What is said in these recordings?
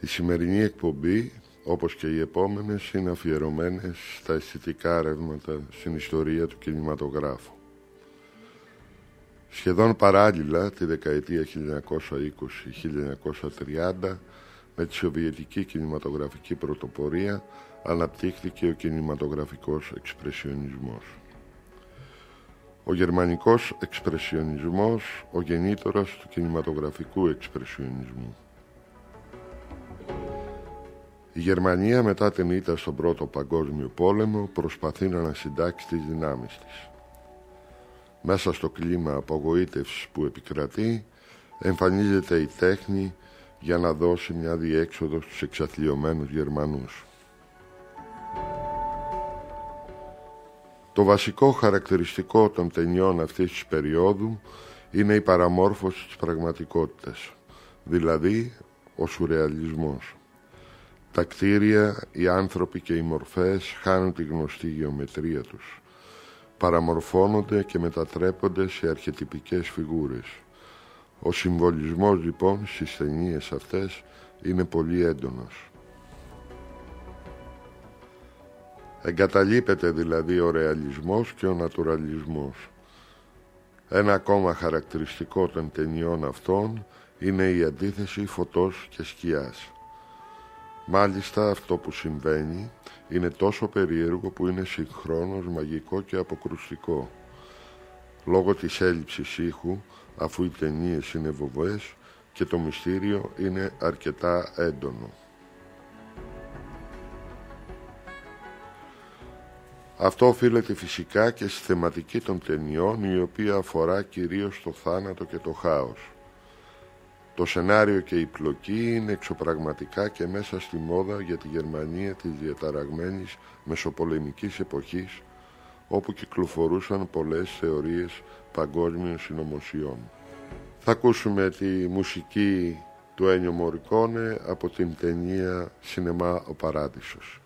Η σημερινή εκπομπή, όπως και οι επόμενες, είναι αφιερωμένες στα αισθητικά ρεύματα στην ιστορία του κινηματογράφου. Σχεδόν παράλληλα, τη δεκαετία 1920-1930, με τη σοβιετική κινηματογραφική πρωτοπορία, αναπτύχθηκε ο κινηματογραφικός εξπρεσιονισμός. Ο γερμανικός εξπρεσιονισμός, ο γεννήτωρας του κινηματογραφικού εξπρεσιονισμού. Η Γερμανία μετά την ήττα στον Πρώτο Παγκόσμιο Πόλεμο προσπαθεί να ανασυντάξει τις δυνάμεις της. Μέσα στο κλίμα απογοήτευσης που επικρατεί, εμφανίζεται η τέχνη για να δώσει μια διέξοδο στους εξαθλιωμένους Γερμανούς. Το βασικό χαρακτηριστικό των ταινιών αυτής της περίοδου είναι η παραμόρφωση της πραγματικότητας, δηλαδή ο σουρεαλισμός. Τα κτίρια, οι άνθρωποι και οι μορφές χάνουν τη γνωστή γεωμετρία τους. Παραμορφώνονται και μετατρέπονται σε αρχετυπικές φιγούρες. Ο συμβολισμός λοιπόν στις ταινίες αυτές είναι πολύ έντονος. Εγκαταλείπεται δηλαδή ο ρεαλισμός και ο νατουραλισμός. Ένα ακόμα χαρακτηριστικό των ταινιών αυτών είναι η αντίθεση φωτός και σκιάς. Μάλιστα αυτό που συμβαίνει είναι τόσο περίεργο που είναι συγχρόνως μαγικό και αποκρουστικό. Λόγω της έλλειψης ήχου, αφού οι ταινίες είναι βοβές και το μυστήριο είναι αρκετά έντονο. Αυτό οφείλεται φυσικά και στη θεματική των ταινιών, η οποία αφορά κυρίως το θάνατο και το χάος. Το σενάριο και η πλοκή είναι εξωπραγματικά και μέσα στη μόδα για τη Γερμανία της διαταραγμένης μεσοπολεμικής εποχής, όπου κυκλοφορούσαν πολλές θεωρίες παγκόσμιων συνωμοσιών. Θα ακούσουμε τη μουσική του Ένιο Μορικόνε από την ταινία «Σινεμά ο Παράδεισος».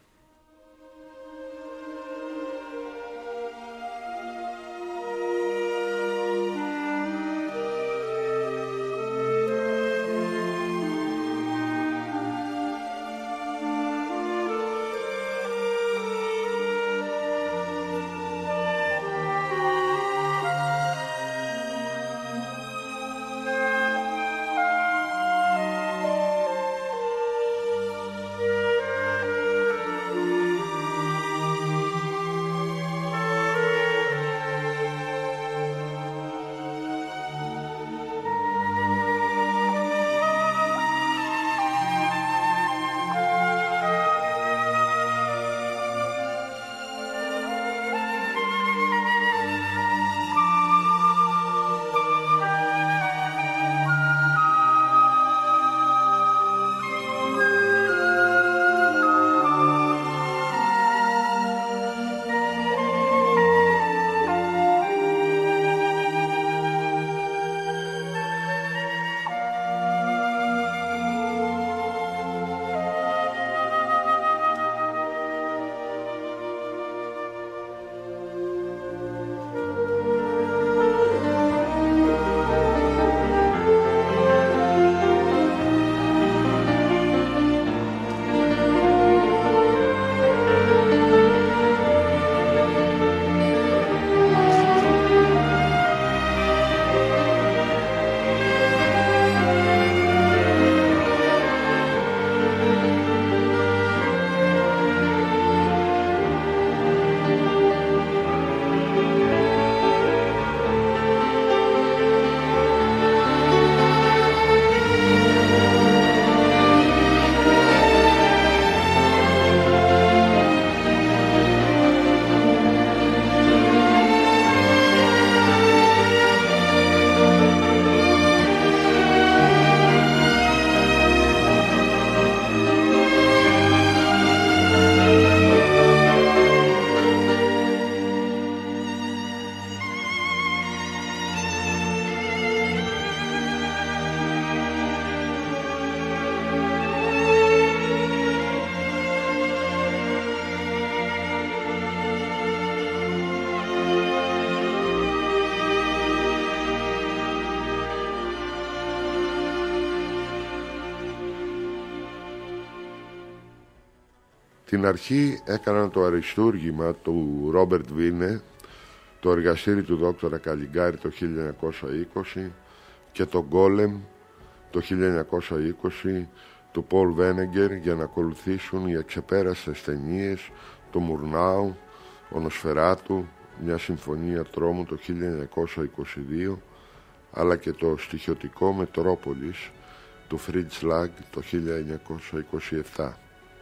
Την αρχή έκαναν το αριστούργημα του Ρόμπερτ Βίνε, το εργαστήρι του δόκτωρα Καλιγκάρη το 1920 και το Γκόλεμ το 1920 του Πολ Βένεγκερ, για να ακολουθήσουν οι εξεπέραστες ταινίες, το Μουρνάου, ο Νοσφεράτου, μια συμφωνία τρόμου το 1922, αλλά και το στοιχειωτικό Μετρόπολης του Φριτζ Λάγκ το 1927.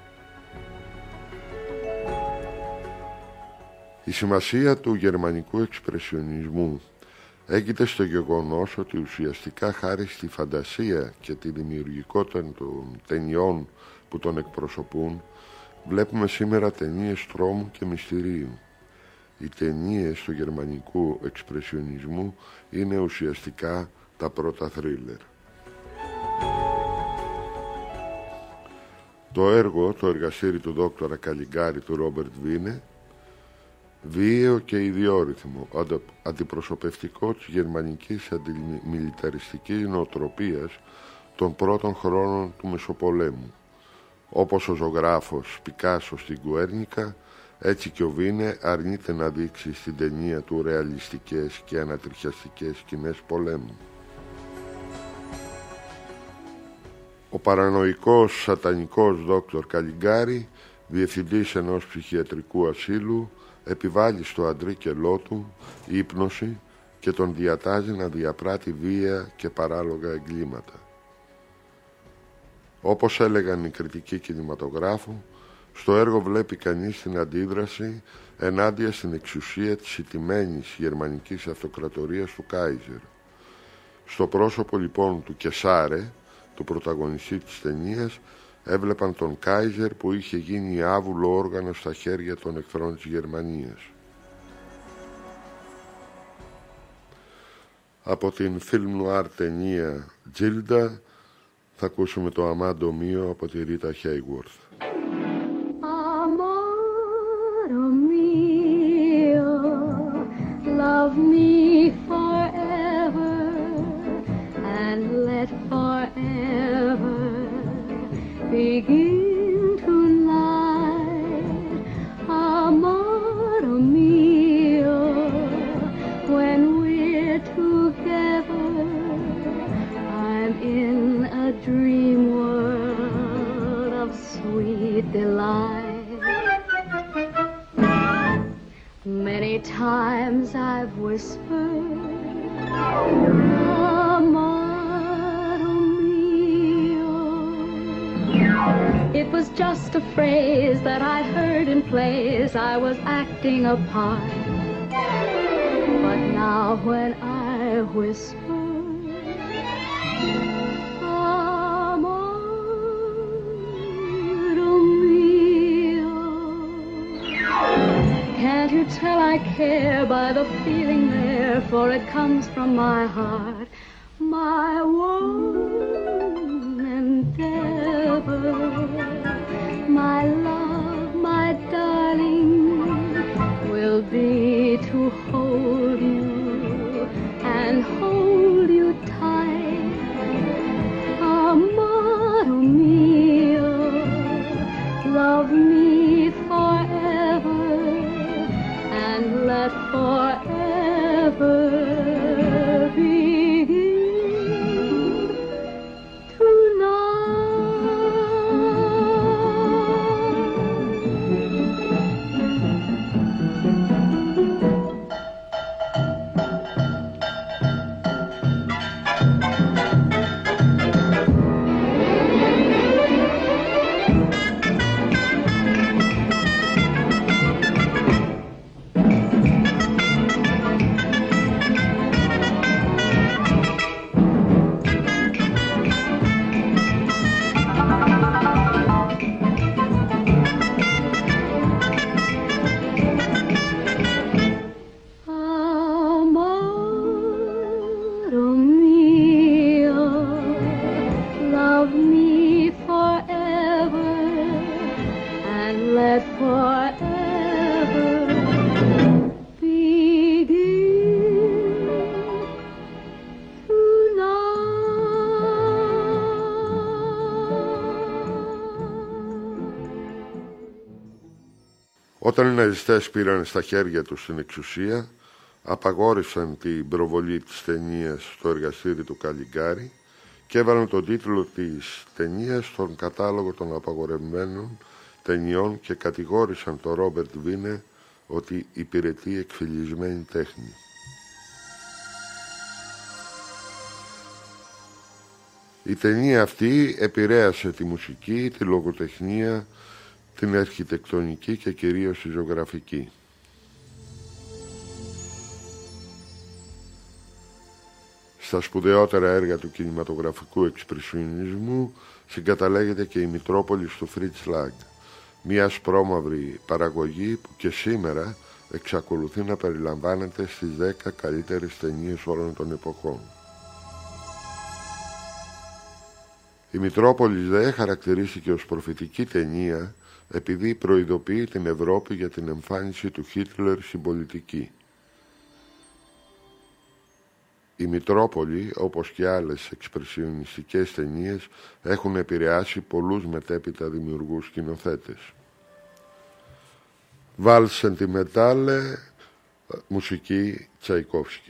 Η σημασία του γερμανικού εξπρεσιονισμού έγκυται στο γεγονός ότι ουσιαστικά χάρη στη φαντασία και τη δημιουργικότητα των ταινιών που τον εκπροσωπούν, βλέπουμε σήμερα ταινίες τρόμου και μυστηρίου. Οι ταινίες του γερμανικού εξπρεσιονισμού είναι ουσιαστικά τα πρώτα θρίλερ. Το έργο, το εργαστήρι του δόκτωρα Καλιγκάρη του Ρόμπερτ Βίνε, βίαιο και ιδιόρυθμο, αντιπροσωπευτικό της γερμανικής αντιμιλιταριστικής νοοτροπίας των πρώτων χρόνων του Μεσοπολέμου. Όπως ο ζωγράφος Πικάσο στην Γκουέρνικα, έτσι και ο Βίνε αρνείται να δείξει στην ταινία του ρεαλιστικές και ανατριχιαστικές σκηνές πολέμου. Ο παρανοϊκός σατανικός δόκτωρ Καλιγκάρη, διευθυντής ενός ψυχιατρικού ασύλου, επιβάλλει στο αντρίκελό του ύπνωση και τον διατάζει να διαπράττει βία και παράλογα εγκλήματα. Όπως έλεγαν οι κριτικοί κινηματογράφου, στο έργο βλέπει κανείς την αντίδραση ενάντια στην εξουσία της ηττημένης γερμανικής αυτοκρατορίας του Κάιζερ. Στο πρόσωπο λοιπόν του Κεσάρε, του πρωταγωνιστή της ταινίας, έβλεπαν τον Κάιζερ που είχε γίνει άβουλο όργανο στα χέρια των εχθρών της Γερμανίας. Από την φιλμ νουάρ ταινία Τζίλντα θα ακούσουμε το Αμάντο Μίο από τη Ρίτα Χέιγουορθ. Amado mio, love me forever and let forever begin tonight. Amado mio, when we're together, I'm in a dream world of sweet delight. Many times I've whispered, Amado mio. It was just a phrase that I heard in plays I was acting a part. But now when I whisper, Amado mio, can't you tell I care by the feeling there, for it comes from my heart, my one endeavor, my love, my darling, will be to hold you and hold you tight. Amado mio, love me forever and let forever begin tonight. ναζιστές πήραν στα χέρια τους την εξουσία, απαγόρευσαν την προβολή της ταινίας στο εργαστήρι του Καλιγκάρι και έβαλαν τον τίτλο της ταινίας στον κατάλογο των απαγορευμένων ταινιών και κατηγόρησαν τον Ρόμπερτ Βίνε ότι υπηρετεί εκφυλισμένη τέχνη. Η ταινία αυτή επηρέασε τη μουσική, τη λογοτεχνία, την αρχιτεκτονική και κυρίως τη ζωγραφική. Στα σπουδαιότερα έργα του κινηματογραφικού εξπρεσιονισμού συγκαταλέγεται και η Μητρόπολης του Φρίτς Λαγκ, μια ασπρόμαυρη παραγωγή που και σήμερα εξακολουθεί να περιλαμβάνεται στις 10 καλύτερες ταινίες όλων των εποχών. Η Μητρόπολης δε χαρακτηρίστηκε ως προφητική ταινία επειδή προειδοποιεί την Ευρώπη για την εμφάνιση του Χίτλερ στην πολιτική. Η Μητρόπολη, όπως και άλλες εξπρεσιονιστικές ταινίες, έχουν επηρεάσει πολλούς μετέπειτα δημιουργούς σκηνοθέτες. Βάλς Σεντιμεντάλε, μουσική Τσαϊκόφσκι.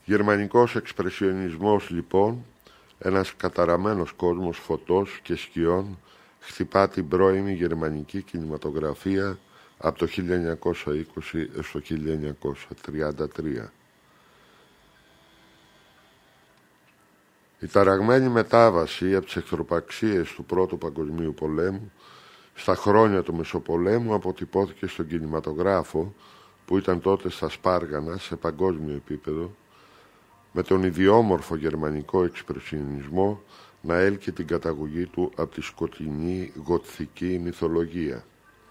Γερμανικός εξπρεσιονισμός λοιπόν, ένας καταραμένος κόσμος φωτός και σκιών, χτυπά την πρώιμη γερμανική κινηματογραφία από το 1920 έως το 1933. Η ταραγμένη μετάβαση από τις εχθροπαξίες του Πρώτου Παγκοσμίου Πολέμου στα χρόνια του Μεσοπολέμου αποτυπώθηκε στον κινηματογράφο, που ήταν τότε στα σπάργανα σε παγκόσμιο επίπεδο, με τον ιδιόμορφο γερμανικό εξπρεσιονισμό να έλκει την καταγωγή του από τη σκοτεινή γοτθική μυθολογία.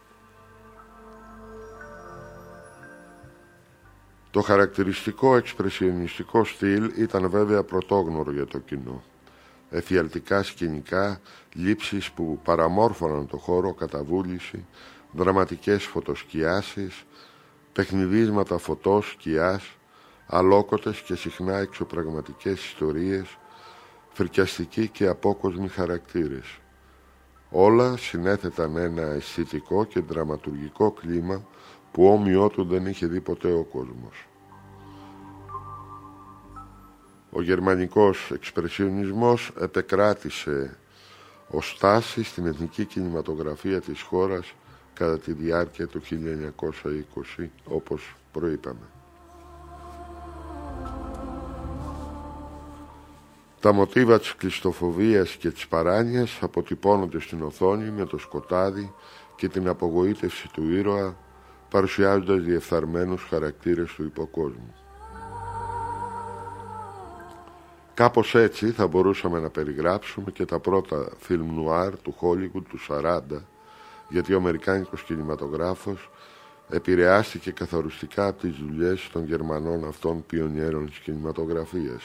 Το χαρακτηριστικό εξπρεσιονιστικό στυλ ήταν βέβαια πρωτόγνωρο για το κοινό. Εφιαλτικά σκηνικά, λήψεις που παραμόρφωναν το χώρο κατά βούληση, δραματικές φωτοσκιάσεις, παιχνιδίσματα φωτός, σκιάς, αλόκοτες και συχνά εξωπραγματικές ιστορίες, φρικιαστικοί και απόκοσμοι χαρακτήρες. Όλα συνέθεταν ένα αισθητικό και δραματουργικό κλίμα που όμοιό του δεν είχε δει ποτέ ο κόσμος. Ο γερμανικός εξπρεσιονισμός επεκράτησε ως τάση στην εθνική κινηματογραφία της χώρας κατά τη διάρκεια του 1920, όπως προείπαμε. Τα μοτίβα της κλειστοφοβίας και της παράνοιας αποτυπώνονται στην οθόνη με το σκοτάδι και την απογοήτευση του ήρωα, παρουσιάζοντας διεφθαρμένους χαρακτήρες του υποκόσμου. Κάπως έτσι θα μπορούσαμε να περιγράψουμε και τα πρώτα φιλμ νουάρ του Χόλιγουντ του 40, γιατί ο αμερικάνικος κινηματογράφος επηρεάστηκε καθοριστικά από τις δουλειές των Γερμανών αυτών πιονιέρων της κινηματογραφίας.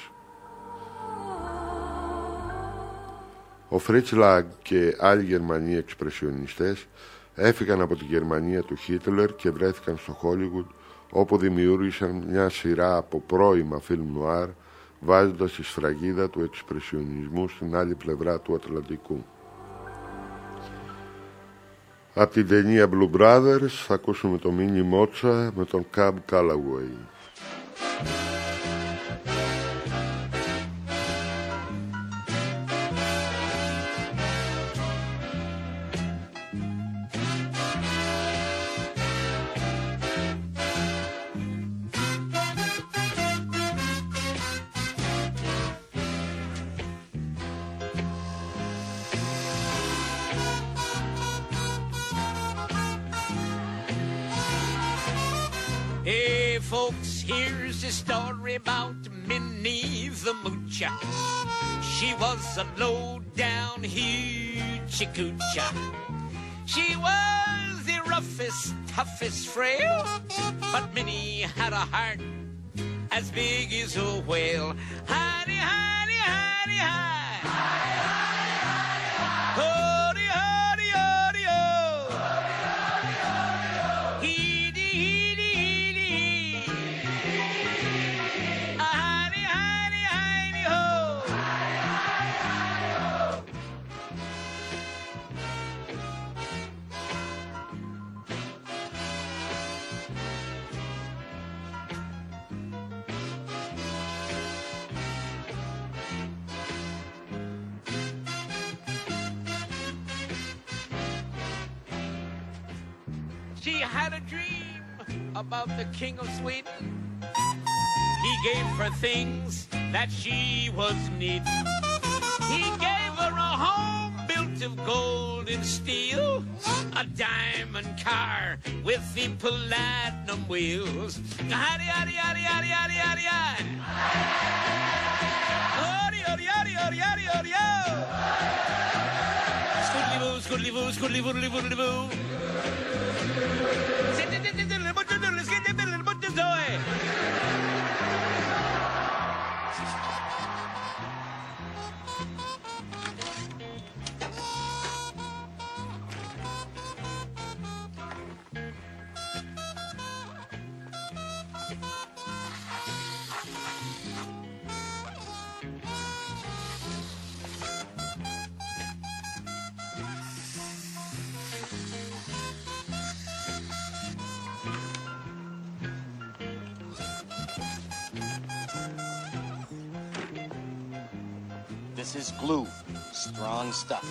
Ο Φρίτς Λαγκ και άλλοι Γερμανοί εξπρεσιονιστές έφυγαν από τη Γερμανία του Χίτλερ και βρέθηκαν στο Χόλιγουντ, όπου δημιούργησαν μια σειρά από πρώιμα φιλμ νουάρ, βάζοντας τη σφραγίδα του εξπρεσιονισμού στην άλλη πλευρά του Ατλαντικού. Από την ταινία Blue Brothers θα ακούσουμε το Μίνι Μότσα με τον Cab Calloway. Folks, here's a story about Minnie the Moocher. She was a low-down hoochie-coocher. She was the roughest, toughest frail, but Minnie had a heart as big as a whale. Honey, honey, honey, hi. Honey, honey, honey, hi. Hody, hody, hody, ho. Hody, hody, hody, ho. Heedy, heedy, heedy, hee. Honey, honey, honey, ho. Honey, honey, honey, ho. She had a dream about the King of Sweden. He gave her things that she was needing. He gave her a home built of gold and steel, a diamond car with the platinum wheels. Howdy, howdy, howdy, howdy, howdy, howdy, howdy. Howdy, howdy, howdy, howdy, howdy, howdy, howdy. Scoodly-boo, scoodly-boo, scoodly-boodly, boodly-boo. This is glue. Strong stuff.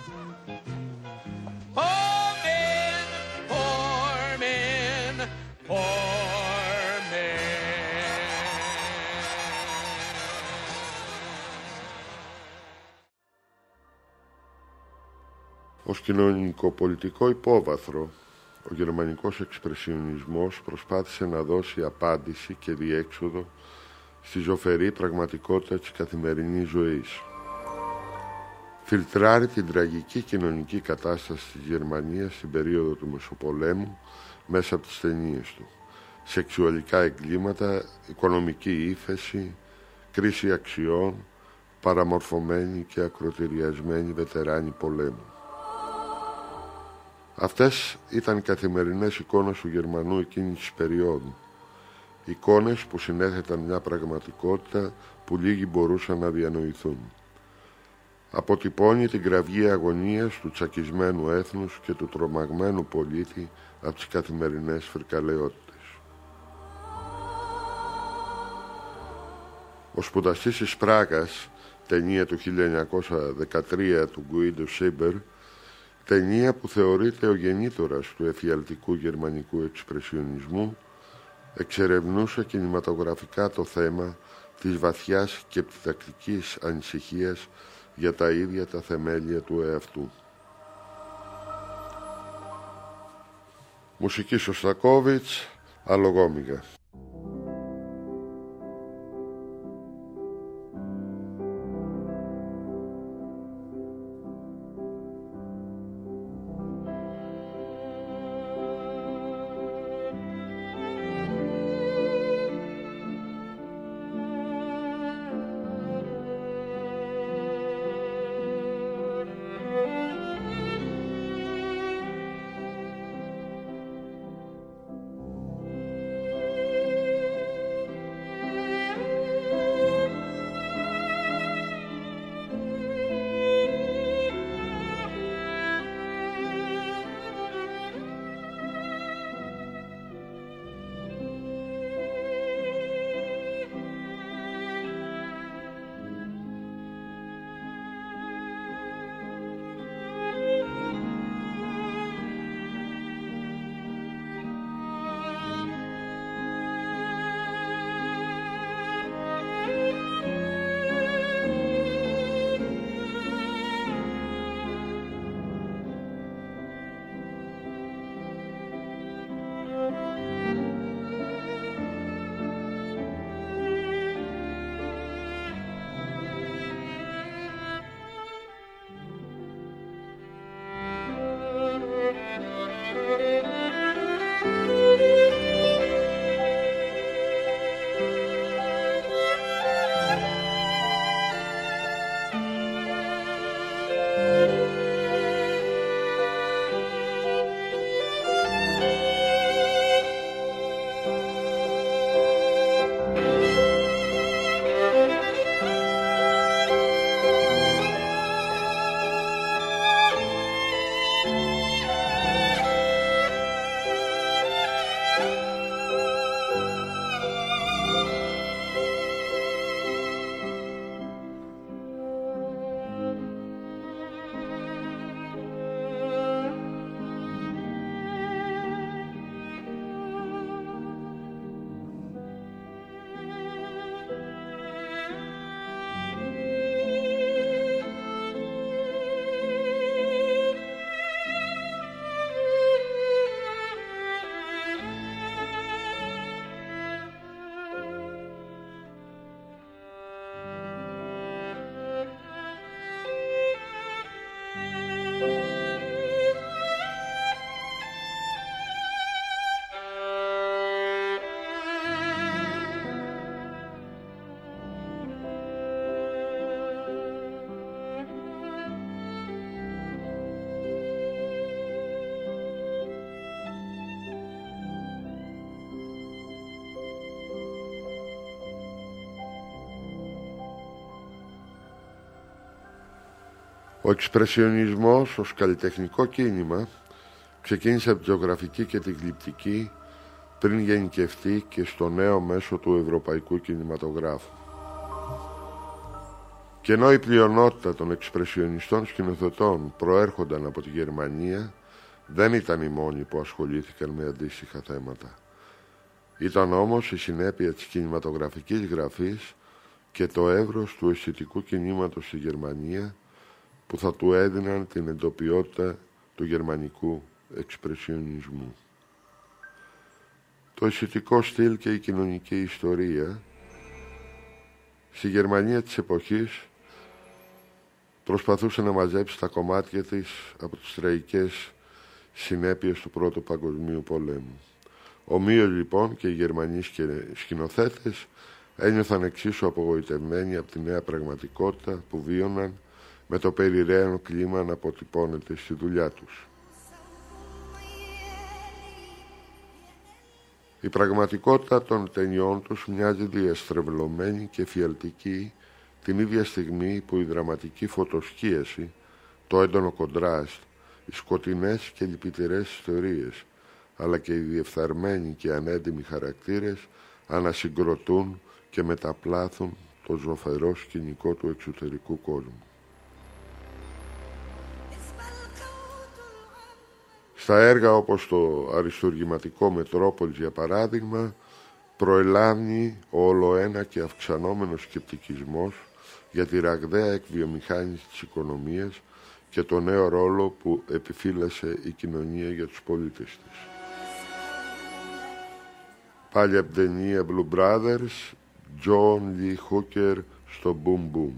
Poor men, poor men, poor men. Ως κοινωνικοπολιτικό υπόβαθρο, ο γερμανικός εξπρεσιονισμός προσπάθησε να δώσει απάντηση και διέξοδο στη ζωφερή πραγματικότητα της καθημερινής ζωής. Φιλτράρει την τραγική κοινωνική κατάσταση της Γερμανίας στην περίοδο του Μεσοπολέμου μέσα από τις ταινίες του. Σεξουαλικά εγκλήματα, οικονομική ύφεση, κρίση αξιών, παραμορφωμένοι και ακροτηριασμένοι βετεράνοι πολέμου. Αυτές ήταν οι καθημερινές εικόνες του Γερμανού εκείνης της περίοδου. Εικόνες που συνέθεταν μια πραγματικότητα που λίγοι μπορούσαν να διανοηθούν. Αποτυπώνει την κραυγή αγωνίας του τσακισμένου έθνους και του τρομαγμένου πολίτη από τις καθημερινές φρικαλαιότητες. Ο σπουδαστής της Πράγας, ταινία του 1913 του Γκουίντο Σίμπερ, ταινία που θεωρείται ο γεννήτωρας του εφιαλτικού γερμανικού εξπρεσιονισμού, εξερευνούσε κινηματογραφικά το θέμα της βαθιάς και επιτακτικής ανησυχίας για τα ίδια τα θεμέλια του εαυτού. Μουσική Σωστακόβιτς, Αλογόμηγα. Ο εξπρεσιονισμός ως καλλιτεχνικό κίνημα ξεκίνησε από τη ζωγραφική και τη γλυπτική πριν γενικευτεί και στο νέο μέσο του ευρωπαϊκού κινηματογράφου. Και ενώ η πλειονότητα των εξπρεσιονιστών σκηνοθετών προέρχονταν από τη Γερμανία, δεν ήταν οι μόνοι που ασχολήθηκαν με αντίστοιχα θέματα. Ήταν όμως η συνέπεια της κινηματογραφικής γραφής και το εύρος του αισθητικού κινήματος στη Γερμανία που θα του έδιναν την εντοπιότητα του γερμανικού εξπρεσιονισμού. Το αισθητικό στυλ και η κοινωνική ιστορία στη Γερμανία της εποχής προσπαθούσε να μαζέψει τα κομμάτια της από τις τραγικές συνέπειες του Πρώτου Παγκοσμίου Πολέμου. Ομοίως λοιπόν και οι Γερμανοί σκηνοθέτες ένιωθαν εξίσου απογοητευμένοι από τη νέα πραγματικότητα που βίωναν με το περιραίον κλίμα να αποτυπώνεται στη δουλειά τους. Η πραγματικότητα των ταινιών τους μοιάζει διαστρεβλωμένη και φιαλτική την ίδια στιγμή που η δραματική φωτοσκίαση, το έντονο κοντράστ, οι σκοτεινές και λυπητερές ιστορίες, αλλά και οι διεφθαρμένοι και ανέντιμοι χαρακτήρες ανασυγκροτούν και μεταπλάθουν το ζωφερό σκηνικό του εξωτερικού κόσμου. Στα έργα όπως το αριστουργηματικό Μετρόπολης, για παράδειγμα, προελάμβνει ο ολοένα και αυξανόμενος σκεπτικισμός για τη ραγδαία εκβιομηχάνηση της οικονομίας και το νέο ρόλο που επιφύλασε η κοινωνία για τους πολίτες της. Πάλι από την ταινία Blue Brothers, John Lee Hooker στο Boom Boom.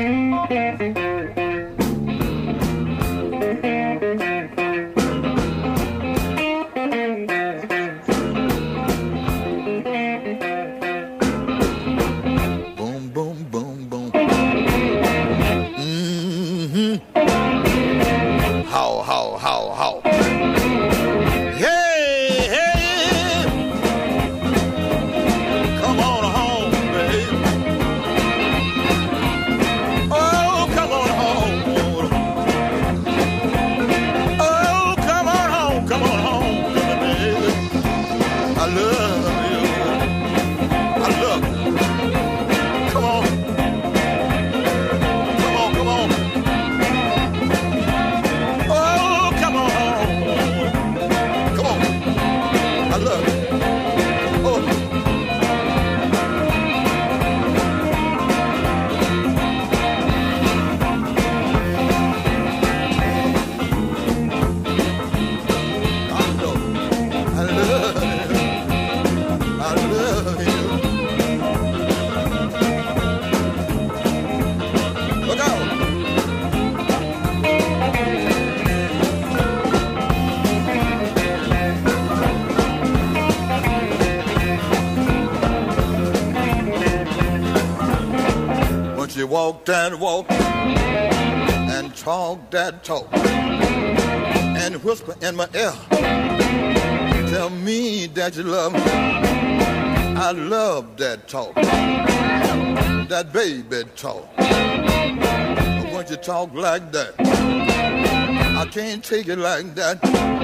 Walk that walk and talk that talk and whisper in my ear, tell me that you love me. I love that talk, that baby talk. But when you talk like that, I can't take it like that.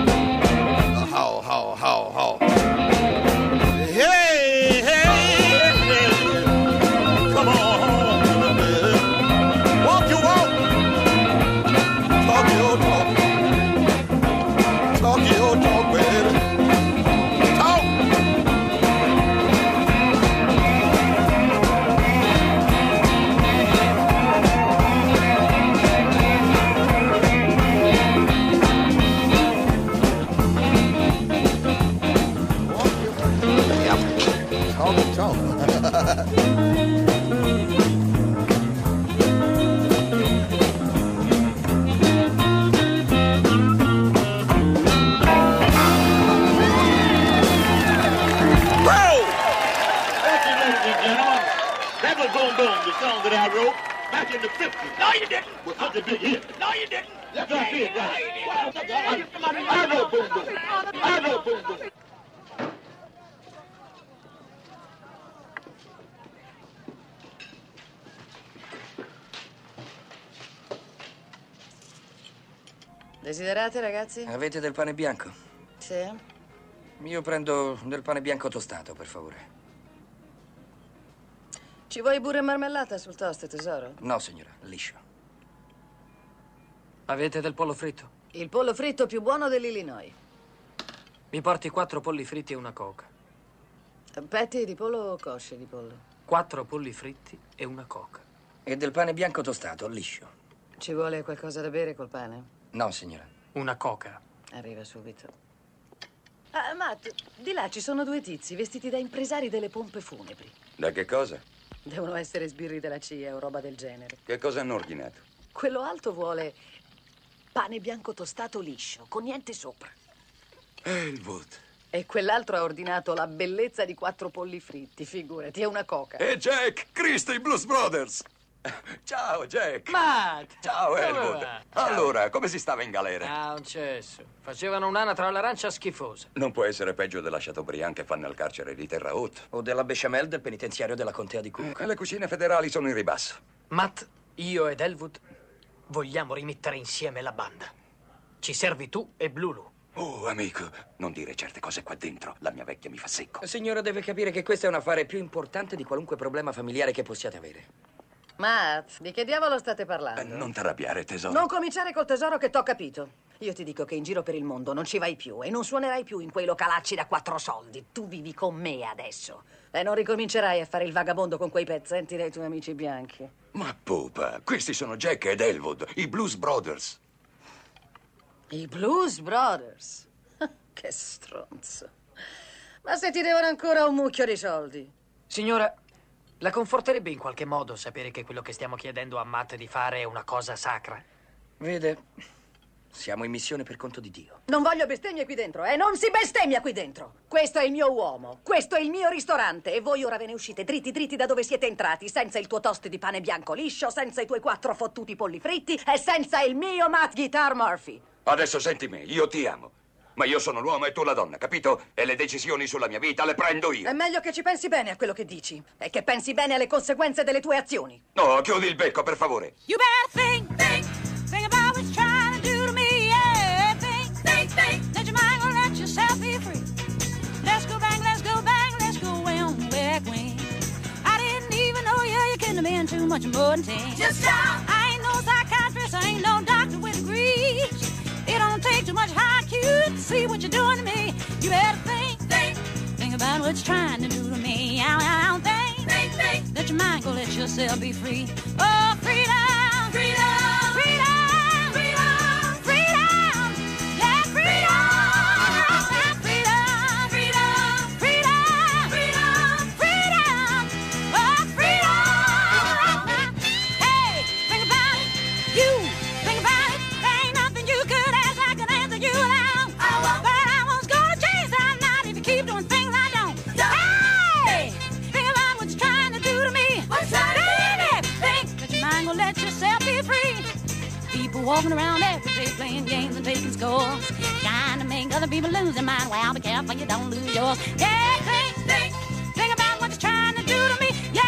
How. Hey, come on. In the 50s. No, you didn't. Was such a big hit. No, you didn't. Yes, I did. I know Boom Boom. I know Boom Boom. Desiderate, ragazzi? Avete del pane bianco? Sì. Io prendo del pane bianco tostato, per favore. Ci vuoi burro e marmellata sul toast, tesoro? No, signora, liscio. Avete del pollo fritto? Il pollo fritto più buono dell'Illinois. Mi porti 4 polli fritti e una coca. Petti di pollo o cosce di pollo? 4 polli fritti e una coca. E del pane bianco tostato, liscio. Ci vuole qualcosa da bere col pane? No, signora. Una coca. Arriva subito. Ah, Matt, di là ci sono 2 tizi vestiti da impresari delle pompe funebri. Da che cosa? Devono essere sbirri della CIA o roba del genere. Che cosa hanno ordinato? Quello alto vuole pane bianco tostato liscio, con niente sopra. Elwood. E quell'altro ha ordinato la bellezza di 4 polli fritti, figurati, è una coca. E Jack, Cristo, i Blues Brothers. Ciao, Jack. Matt! Ciao, Come Elwood. va? Ciao. Allora, come si stava in galera? Ah, un cesso. Facevano un'anatra all'arancia schifosa. Non può essere peggio della Chateaubriand che fanno al carcere di Terre Haute. O della bechamel del penitenziario della contea di Cook. Le cucine federali sono in ribasso. Matt, io ed Elwood vogliamo rimettere insieme la banda. Ci servi tu e Blulu. Oh, amico, non dire certe cose qua dentro. La mia vecchia mi fa secco. Signora deve capire che questo è un affare più importante di qualunque problema familiare che possiate avere. Matt, di che diavolo state parlando? Non t'arrabbiare, tesoro. Non cominciare col tesoro che t'ho capito. Io ti dico che in giro per il mondo non ci vai più e non suonerai più in quei localacci da 4 soldi. Tu vivi con me adesso. E non ricomincerai a fare il vagabondo con quei pezzenti dei tuoi amici bianchi. Ma pupa, questi sono Jack ed Elwood, i Blues Brothers. I Blues Brothers? Che stronzo. Ma se ti devono ancora un mucchio di soldi. Signora, la conforterebbe in qualche modo sapere che quello che stiamo chiedendo a Matt di fare è una cosa sacra? Vede, siamo in missione per conto di Dio. Non voglio bestemmie qui dentro, non si bestemmia qui dentro. Questo è il mio uomo, questo è il mio ristorante e voi ora ve ne uscite dritti da dove siete entrati, senza il tuo toast di pane bianco liscio, senza i tuoi 4 fottuti polli fritti e senza il mio Matt Guitar Murphy. Adesso senti me, io ti amo. Ma io sono l'uomo e tu la donna, capito? E le decisioni sulla mia vita le prendo io. È meglio che ci pensi bene a quello che dici e che pensi bene alle conseguenze delle tue azioni. No, chiudi il becco, per favore. You better think about what you're trying to do to me, yeah. Think, let your mind go, let yourself be free. Let's go back, let's go way on back when I didn't even know you couldn't have been too much more than 10. Just stop. I ain't no psychiatrist, I ain't no doctor with degrees. It don't take too much IQ to see what you're doing to me. You better think about what you're trying to do to me. Think, let your mind go, let yourself be free. Oh, freedom, freedom, freedom, freedom, freedom, yeah, freedom, freedom, freedom, freedom, freedom, freedom, oh, freedom. Hey, think about it, you think about it. There ain't nothing you could ask, I could answer you now. But I was gonna change that night if you keep doing things I don't. Hey, think about what you're trying to do to me. Baby, think that your mind gonna let yourself be free. People walking around every day playing games and taking scores, trying to make other people lose their mind. Well, be careful you don't lose yours. Yeah, think about what you're trying to do to me. Yeah.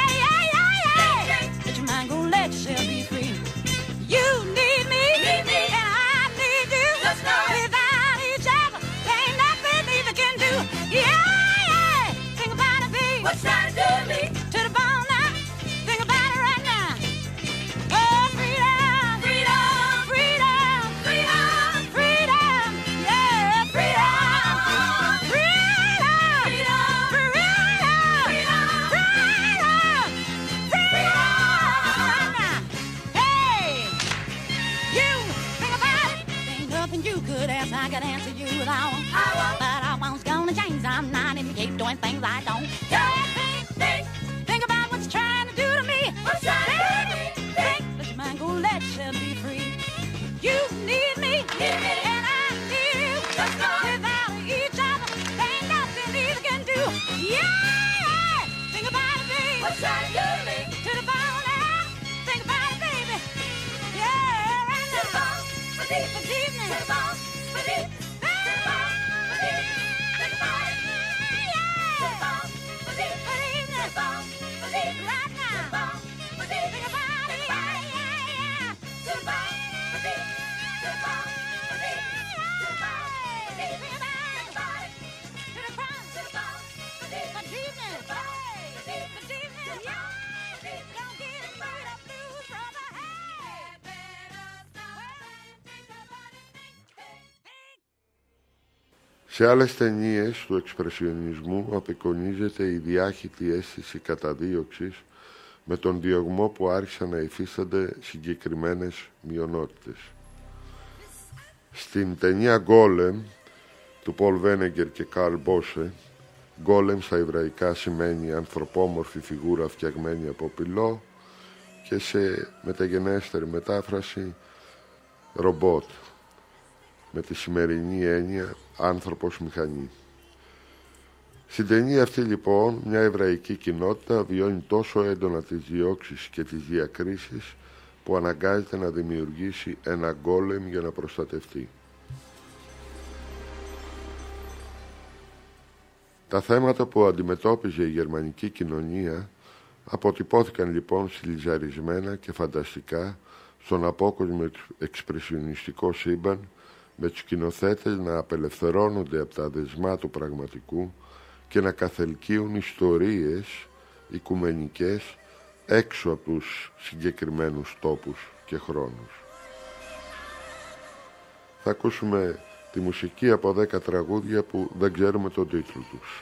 Let your mind go, let yourself be free. You need me, and I need you. Let's go. Without each other, there ain't nothing either can do. Yeah. Think about it, babe. What's trying to do to me? To the bone now. Think about it right now. Oh, freedom, freedom, freedom, freedom, freedom. Yeah, freedom, freedom, freedom, freedom, freedom. Hey. You think about it. Ain't nothing you could ask, I could answer you without. But I was gonna change, I'm not if you keep doing things I don't. Think about what you're trying to do to me. Think, let your mind go, let yourself be free. You need me, and I need you. Without each other, there ain't nothing either can do. Yeah, think about it, baby. What's trying to do to me? To the bone now. Think about it, baby. Yeah, right now. To the bone, this evening. To the bone, think about it. Yeah. To the bone, this evening. To the bone, right now. Think about it. Yeah. To the bone, to the bone, think about it. To the bone, this evening. Yeah. Σε άλλες ταινίες του εξπρεσιονισμού απεικονίζεται η διάχυτη αίσθηση καταδίωξης με τον διωγμό που άρχισαν να υφίστανται συγκεκριμένες μειονότητες. Στην ταινία Γκόλεμ του Πολ Βένεγκερ και Καρλ Μπόσε, Γκόλεμ στα εβραϊκά σημαίνει ανθρωπόμορφη φιγούρα φτιαγμένη από πυλό και σε μεταγενέστερη μετάφραση ρομπότ, με τη σημερινή έννοια άνθρωπος μηχανή. Στην ταινία αυτή λοιπόν μια εβραϊκή κοινότητα βιώνει τόσο έντονα τις διώξεις και τις διακρίσεις που αναγκάζεται να δημιουργήσει ένα γκόλεμ για να προστατευτεί. Τα θέματα που αντιμετώπιζε η γερμανική κοινωνία αποτυπώθηκαν λοιπόν στιλιζαρισμένα και φανταστικά στον απόκοσμο εξπρεσιονιστικό σύμπαν, με τους σκηνοθέτες να απελευθερώνονται από τα δεσμά του πραγματικού και να καθελκύουν ιστορίες οικουμενικές έξω από τους συγκεκριμένους τόπους και χρόνους. Θα ακούσουμε τη μουσική από 10 τραγούδια που δεν ξέρουμε τον τίτλο τους.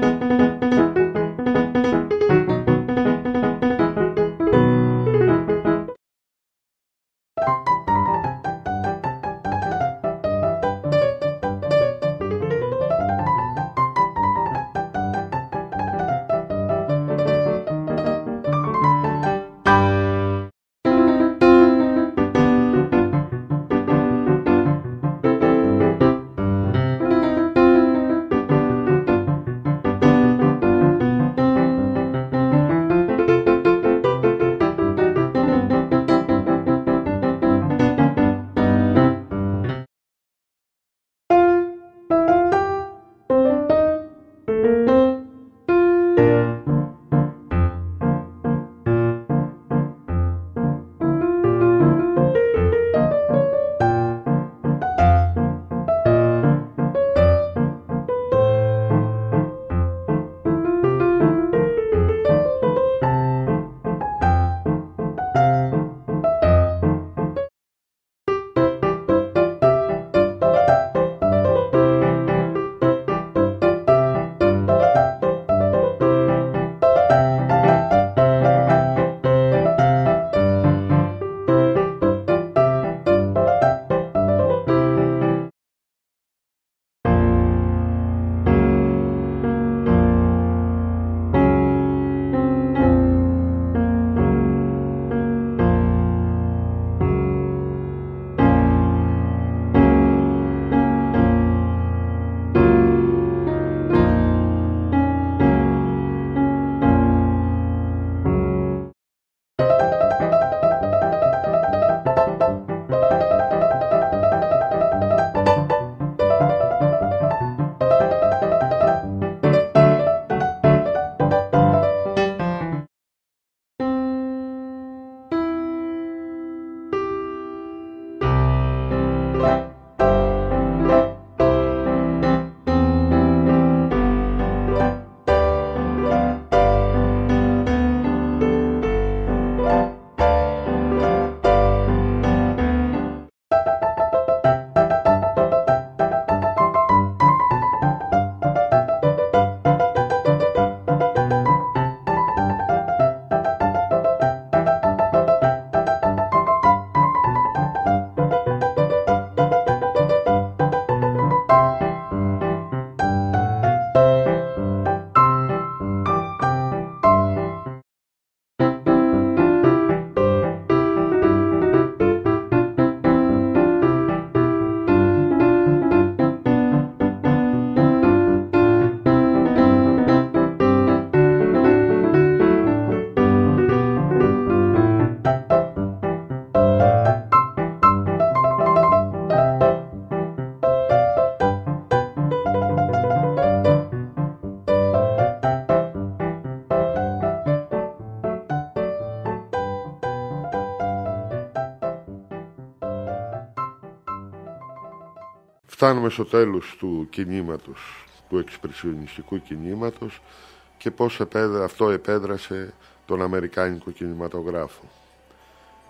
Φτάνουμε στο τέλος του κινήματος, του εξπρεσιονιστικού κινήματος και πώς αυτό επέδρασε τον αμερικάνικο κινηματογράφο.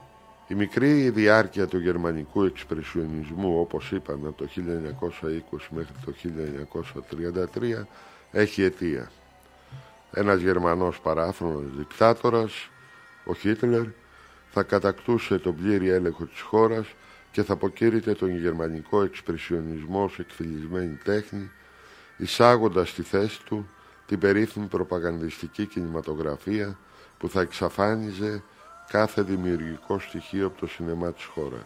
Η μικρή διάρκεια του γερμανικού εξπρεσιονισμού, όπως είπαμε, από το 1920 μέχρι το 1933 έχει αιτία. Ένας Γερμανός παράφρονος δικτάτορας, ο Χίτλερ, θα κατακτούσε τον πλήρη έλεγχο της χώρας και θα αποκήρυτε τον γερμανικό εξπρεσιονισμό ως εκφυλισμένη τέχνη, εισάγοντας στη θέση του την περίφημη προπαγανδιστική κινηματογραφία που θα εξαφάνιζε κάθε δημιουργικό στοιχείο από το σινεμά της χώρας.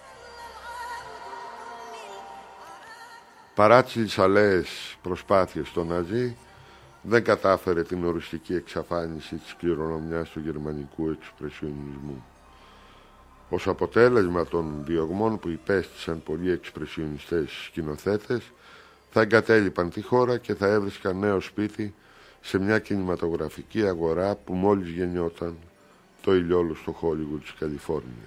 Παρά τις λυσαλαίες προσπάθειες των Ναζί, δεν κατάφερε την οριστική εξαφάνιση της κληρονομιάς του γερμανικού εξπρεσιονισμού. Ως αποτέλεσμα των διωγμών που υπέστησαν πολλοί εξπρεσιονιστές σκηνοθέτες, θα εγκατέλειπαν τη χώρα και θα έβρισκαν νέο σπίτι σε μια κινηματογραφική αγορά που μόλις γεννιόταν το ηλιόλουστο Χόλιγουντ της Καλιφόρνια.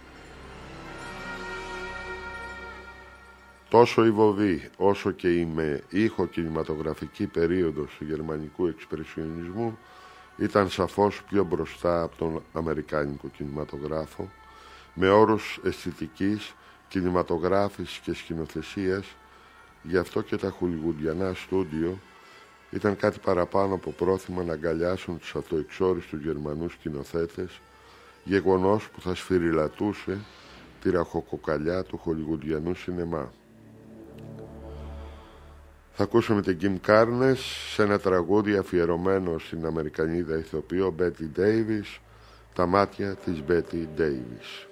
Τόσο η βοβή όσο και η με ήχο κινηματογραφική περίοδος του γερμανικού εξπρεσιονισμού ήταν σαφώς πιο μπροστά από τον αμερικάνικο κινηματογράφο, με όρους αισθητικής, κινηματογράφησης και σκηνοθεσίας. Γι' αυτό και τα χολιγουντιανά στούντιο ήταν κάτι παραπάνω από πρόθυμα να αγκαλιάσουν τους αυτοεξόριστους Γερμανούς σκηνοθέτες, γεγονός που θα σφυριλατούσε τη ραχοκοκαλιά του χολιγουντιανού σινεμά. Θα ακούσουμε την Kim Carnes σε ένα τραγούδι αφιερωμένο στην Αμερικανίδα ηθοποιό Betty Davis, «Τα μάτια της Betty Davis».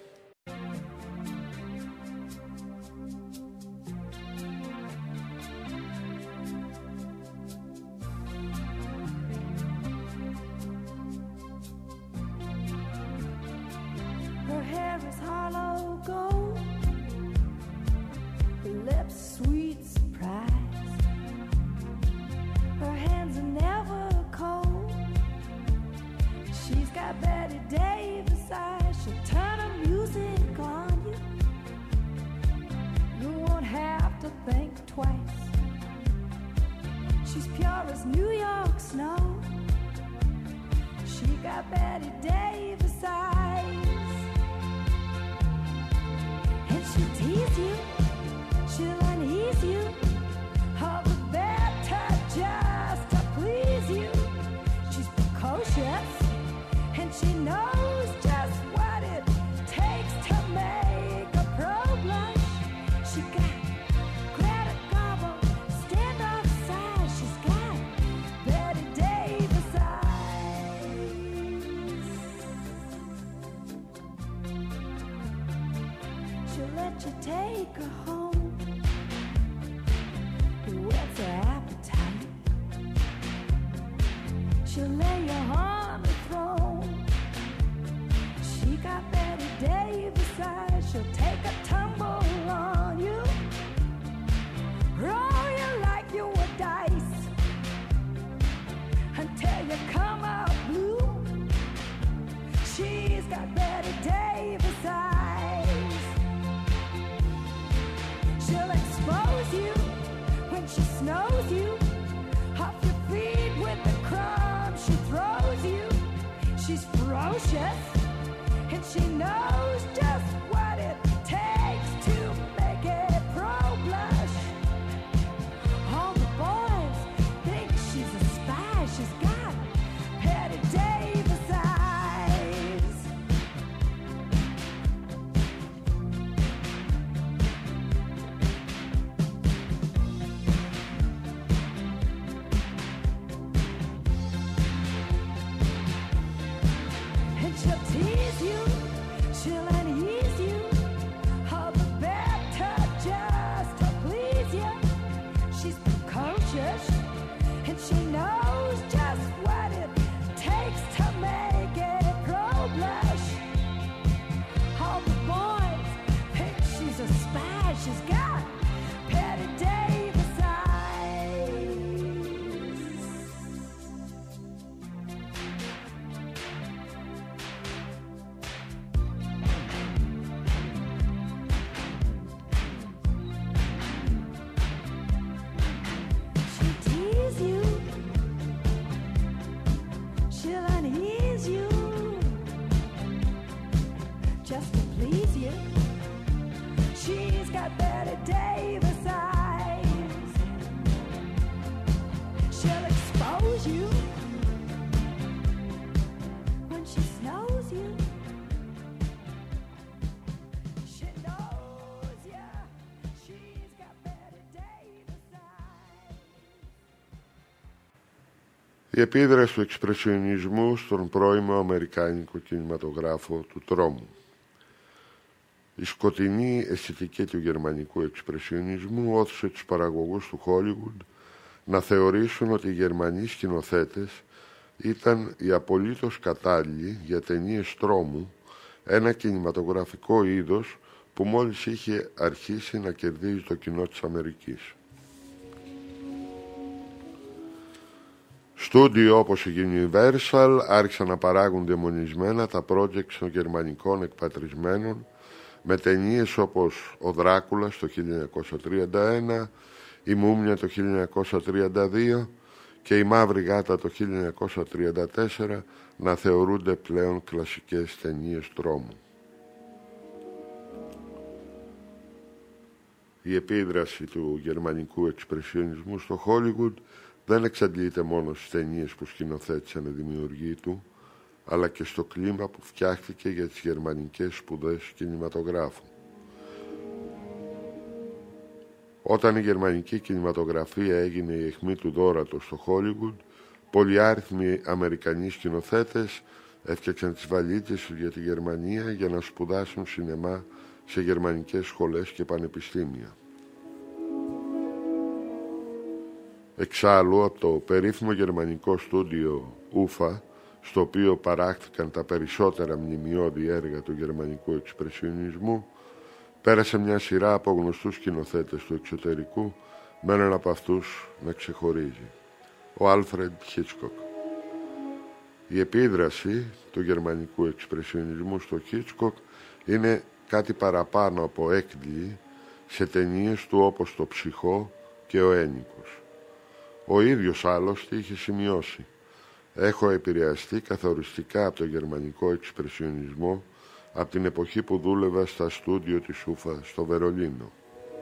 Just to got Betty Davis eyes. She'll expose you when she snows you. She knows ya. She's got Betty Davis eyes. Η επίδραση του εξπρεσιονισμού στον πρώιμο αμερικάνικο κινηματογράφο του τρόμου. Η σκοτεινή αισθητική του γερμανικού εξπρεσιονισμού όθησε τους παραγωγούς του Χόλιγουντ να θεωρήσουν ότι οι Γερμανοί σκηνοθέτες ήταν οι απολύτως κατάλληλοι για ταινίες τρόμου, ένα κινηματογραφικό είδος που μόλις είχε αρχίσει να κερδίζει το κοινό της Αμερικής. Στούντιο όπως η Universal άρχισαν να παράγουν δαιμονισμένα τα projects των γερμανικών εκπατρισμένων με ταινίες όπως ο Δράκουλας το 1931, η Μούμια το 1932 και η Μαύρη Γάτα το 1934 να θεωρούνται πλέον κλασικές ταινίες τρόμου. Η επίδραση του γερμανικού εξπρεσιονισμού στο Χόλιγουντ δεν εξαντλείται μόνο στις ταινίες που σκηνοθέτησαν οι δημιουργοί του, αλλά και στο κλίμα που φτιάχτηκε για τις γερμανικές σπουδές κινηματογράφου. Όταν η γερμανική κινηματογραφία έγινε η αιχμή του δώρατος στο Χόλιγουντ, πολυάριθμοι Αμερικανοί σκηνοθέτες έφτιαξαν τις βαλίτσες τους για τη Γερμανία για να σπουδάσουν σινεμά σε γερμανικές σχολές και πανεπιστήμια. Εξάλλου, από το περίφημο γερμανικό στούντιο Ούφα, στο οποίο παράχθηκαν τα περισσότερα μνημειώδη έργα του γερμανικού εξπρεσιονισμού, πέρασε μια σειρά από γνωστούς σκηνοθέτες του εξωτερικού, με έναν από αυτούς να ξεχωρίζει, ο Άλφρεντ Χίτσκοκ. Η επίδραση του γερμανικού εξπρεσιονισμού στο Χίτσκοκ είναι κάτι παραπάνω από έκδηλη σε ταινίες του όπως το Ψυχό και ο Ένικος. Ο ίδιος άλλωστε είχε σημειώσει: «Έχω επηρεαστεί καθοριστικά από το γερμανικό εξπρεσιονισμό από την εποχή που δούλευα στα στούντιο της Ούφα στο Βερολίνο».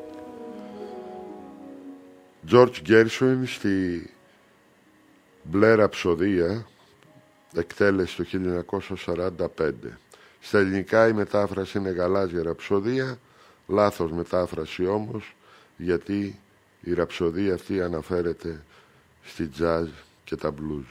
Τζορτζ Γκέρσουιν στη Μπλε Ραψοδία εκτέλεσε το 1945. Στα ελληνικά η μετάφραση είναι Γαλάζια Ραψοδία, λάθος μετάφραση όμως, γιατί η ραψοδία αυτή αναφέρεται στη τζάζ και τα μπλουζ.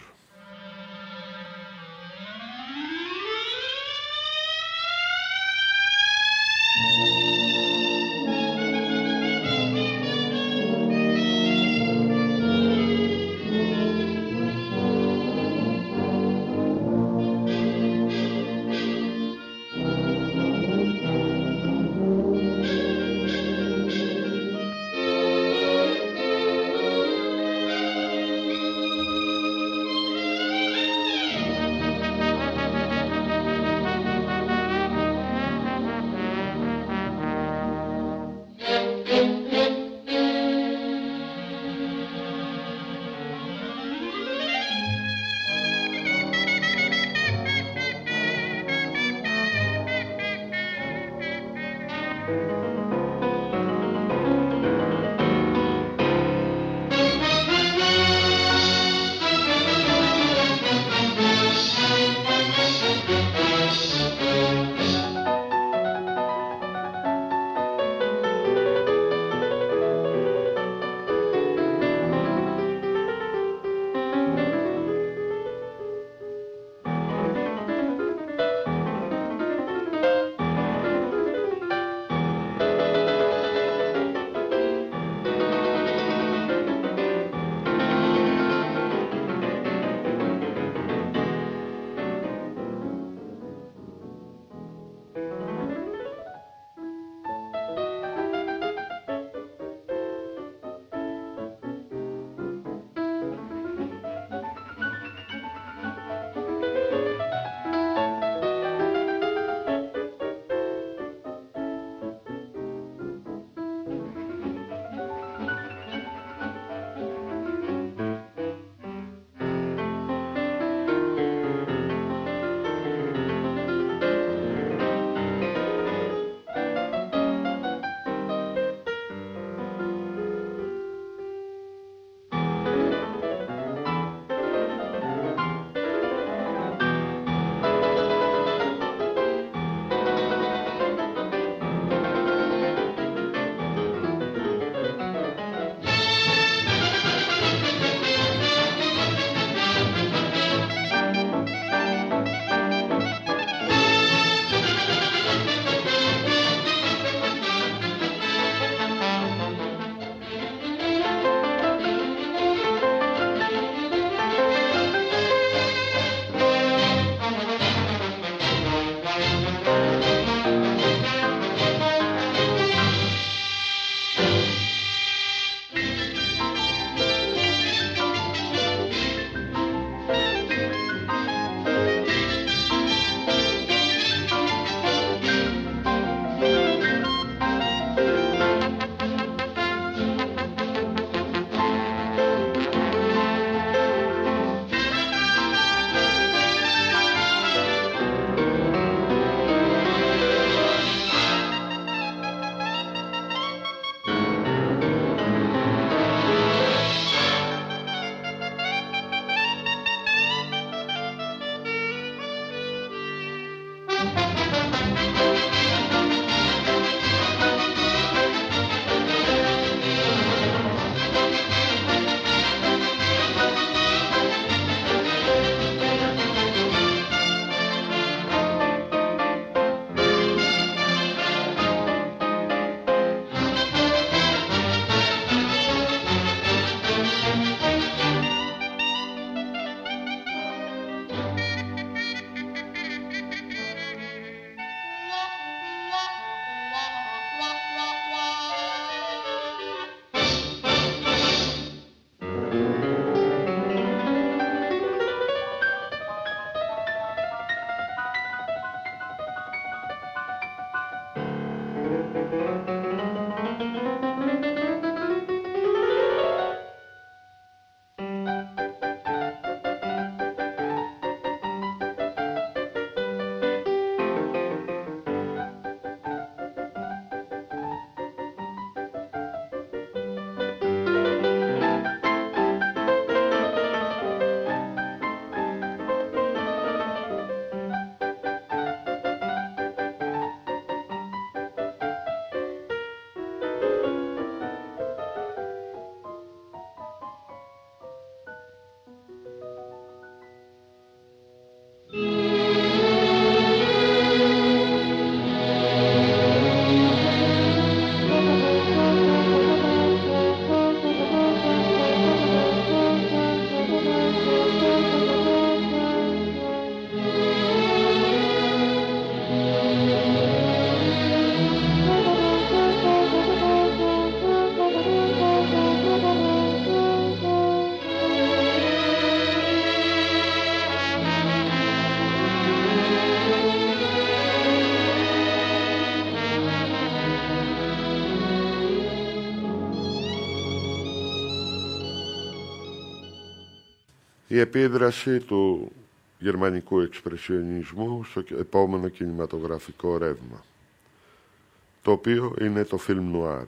η επίδραση του γερμανικού εξπρεσιονισμού στο επόμενο κινηματογραφικό ρεύμα, το οποίο είναι το film noir.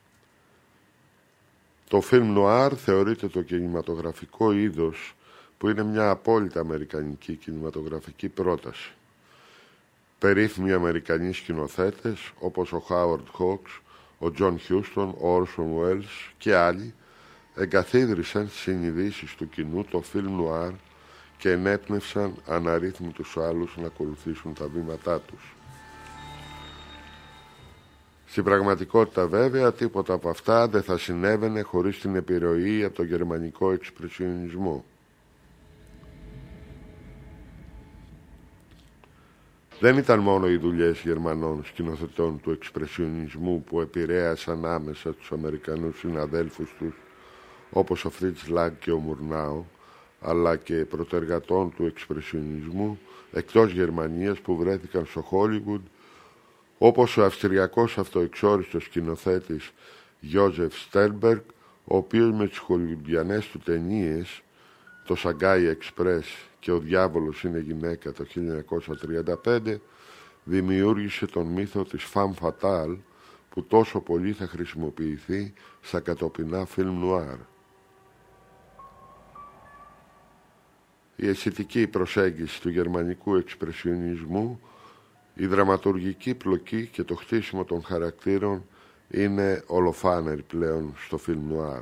Το film noir θεωρείται το κινηματογραφικό είδος που είναι μια απόλυτα αμερικανική κινηματογραφική πρόταση. Περίφημοι Αμερικανοί σκηνοθέτες όπως ο Χάουαρντ Χόξ, ο Τζον Χιούστον, ο Όρσον Βέλς και άλλοι εγκαθίδρυσαν στις συνειδήσεις του κοινού το film noir και ενέπνευσαν αναρρύθμιτους άλλους να ακολουθήσουν τα βήματά τους. Στην πραγματικότητα βέβαια τίποτα από αυτά δεν θα συνέβαινε χωρίς την επιρροή από τον γερμανικό εξπρεσιονισμό. Δεν ήταν μόνο οι δουλειές Γερμανών σκηνοθετών του εξπρεσιονισμού που επηρέασαν άμεσα τους Αμερικανούς συναδέλφους τους, όπως ο Φρίτς Λαγκ και ο Μουρνάου, αλλά και πρωτεργατών του εξπρεσιονισμού εκτός Γερμανίας που βρέθηκαν στο Χόλιγουντ, όπως ο αυστριακός αυτοεξόριστος σκηνοθέτης Γιόζεφ Στέρνμπεργκ, ο οποίος με τις χολιγουντιανές του ταινίες το Σαγκάι Εξπρές και ο Διάβολος είναι γυναίκα το 1935 δημιούργησε τον μύθο της Femme Fatale που τόσο πολύ θα χρησιμοποιηθεί στα κατοπινά film noir. Η αισθητική προσέγγιση του γερμανικού εξπρεσιονισμού, η δραματουργική πλοκή και το χτίσιμο των χαρακτήρων είναι ολοφάνερη πλέον στο film noir.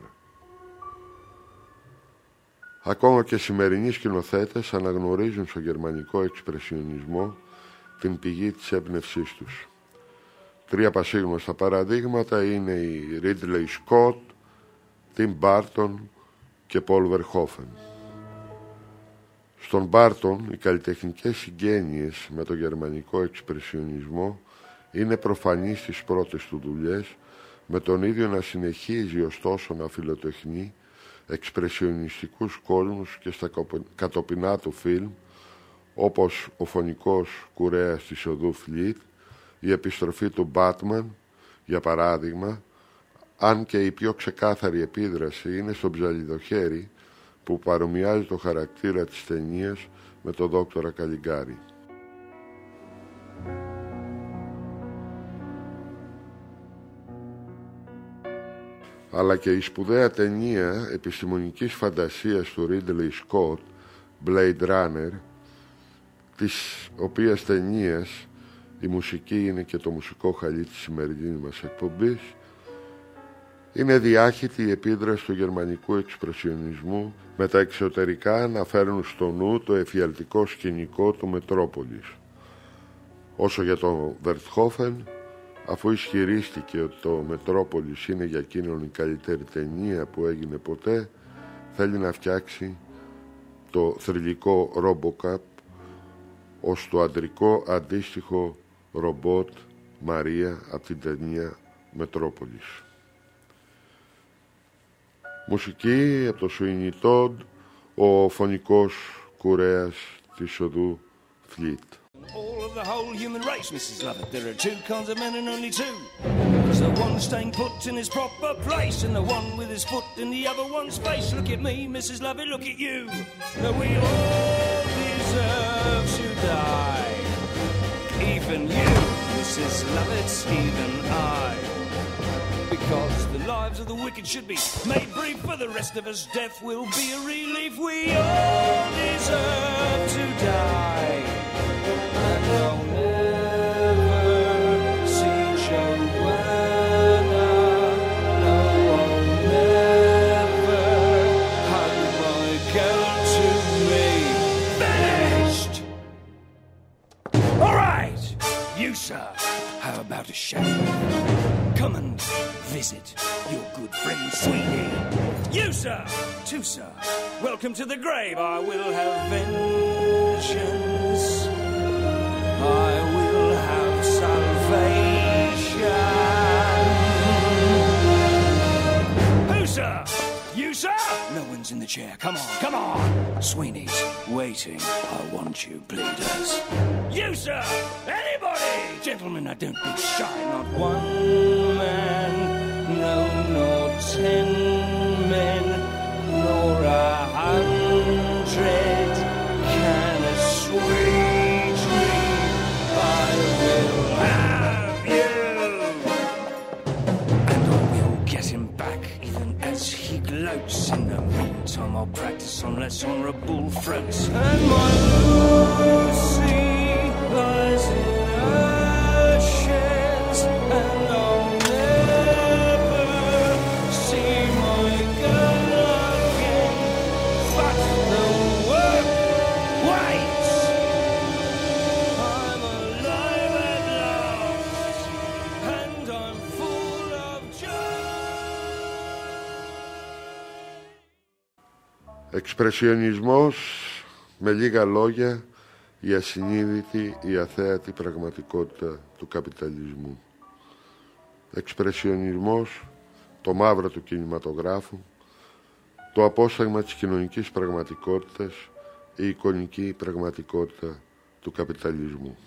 Ακόμα και σημερινοί σκηνοθέτες αναγνωρίζουν στο γερμανικό εξπρεσιονισμό την πηγή της έμπνευσής τους. Τρία πασίγνωστα παραδείγματα είναι οι Ridley Scott, Tim Burton και Paul Verhoeven. Στον Burton οι καλλιτεχνικές συγγένειες με το γερμανικό εξπρεσιονισμό είναι προφανείς στις πρώτες του δουλειές, με τον ίδιο να συνεχίζει ωστόσο να φιλοτεχνεί εξπρεσιονιστικούς κόσμους και στα κατοπινά του φιλμ, όπως ο φωνικός κουρέας της οδού Φλίτ, η επιστροφή του Batman, για παράδειγμα, αν και η πιο ξεκάθαρη επίδραση είναι στο Ψαλιδοχέρι, που παρομοιάζει το χαρακτήρα της ταινίας με τον δόκτορα Καλιγκάρη. Αλλά και η σπουδαία ταινία επιστημονικής φαντασίας του Ridley Scott, Blade Runner, της οποίας ταινίας η μουσική είναι και το μουσικό χαλί της σημερινής μας εκπομπής, είναι διάχυτη η επίδραση του γερμανικού εξπρεσιονισμού με τα εξωτερικά να φέρνουν στο νου το εφιαλτικό σκηνικό του Μετρόπολης. Όσο για τον Βερτχόφεν, αφού ισχυρίστηκε ότι το Μετρόπολης είναι για εκείνον η καλύτερη ταινία που έγινε ποτέ, θέλει να φτιάξει το θρυλικό RoboCop ως το αντρικό αντίστοιχο ρομπότ Μαρία από την ταινία Μετρόπολης. Μουσική από το Sweeney Todd, ο φωνικός κουρέας της οδού Φλίτ. All of the whole human race, Mrs. Lovett, there are two kinds of men and only two. There's the one staying put in his proper place and the one with his foot in the other one's face. Look at me, Mrs. Lovett, look at you. Now we all deserve to die. Even you, Mrs. Lovett, even I. Because the lives of the wicked should be made brief. For the rest of us, death will be a relief. We all deserve to die. And I'll never see Joanna. No, I'll never hug my girl to me. Finished! All right, you, sir, how about a shave? Come and visit your good friend Sweeney. You, sir, too, sir, welcome to the grave. I will have vengeance. I will have salvation. Who, sir? You, sir? No one's in the chair. Come on, come on. Sweeney's waiting. I want you, bleeders. You, sir? Anybody? Gentlemen, now don't be shy. Not one man, no, nor 10 men, nor 100. gloats. In the meantime, I'll practice on less honourable throats. And my Lucy lies in ashes, and I'll never see my girl again. But the work waits. I'm alive at last, and I'm full of joy. Εξπρεσιονισμός, με λίγα λόγια, η ασυνείδητη, η αθέατη πραγματικότητα του καπιταλισμού. Εξπρεσιονισμός, το μαύρο του κινηματογράφου, το απόσταγμα της κοινωνικής πραγματικότητας, η εικονική πραγματικότητα του καπιταλισμού.